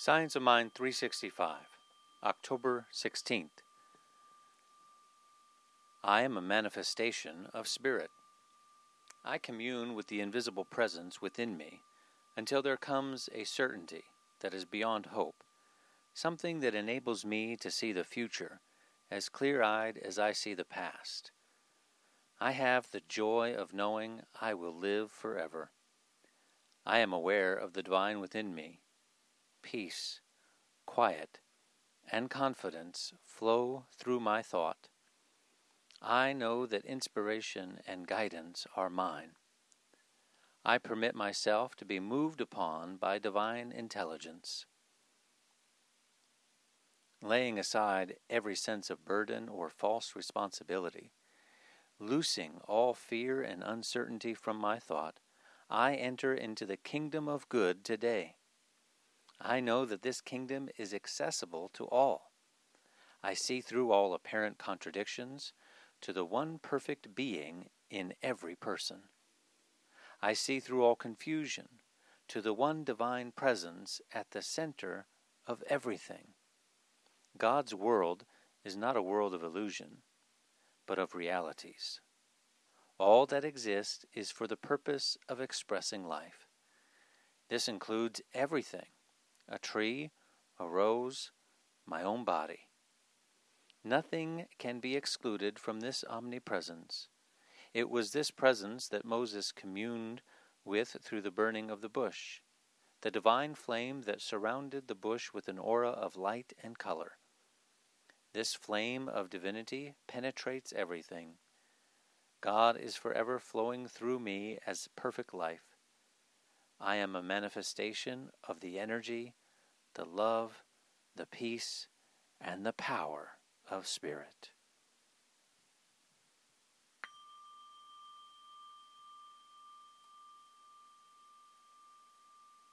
Science of Mind 365, October 16th. I am a manifestation of Spirit. I commune with the invisible presence within me until there comes a certainty that is beyond hope, something that enables me to see the future as clear-eyed as I see the past. I have the joy of knowing I will live forever. I am aware of the divine within me. Peace, quiet, and confidence flow through my thought. I know that inspiration and guidance are mine. I permit myself to be moved upon by divine intelligence. Laying aside every sense of burden or false responsibility, loosing all fear and uncertainty from my thought, I enter into the kingdom of good today. I know that this kingdom is accessible to all. I see through all apparent contradictions to the one perfect being in every person. I see through all confusion to the one divine presence at the center of everything. God's world is not a world of illusion, but of realities. All that exists is for the purpose of expressing life. This includes everything: a tree, a rose, my own body. Nothing can be excluded from this omnipresence. It was this presence that Moses communed with through the burning of the bush, the divine flame that surrounded the bush with an aura of light and color. This flame of divinity penetrates everything. God is forever flowing through me as perfect life. I am a manifestation of the energy, the love, the peace, and the power of Spirit.